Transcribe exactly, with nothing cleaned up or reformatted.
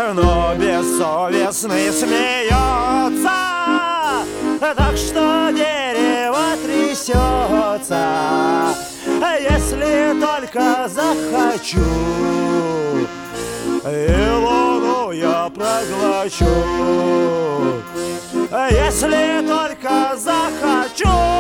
но бессовестный смеется, так что дерево трясется. Если только захочу, и луну я проглочу. Если только захочу.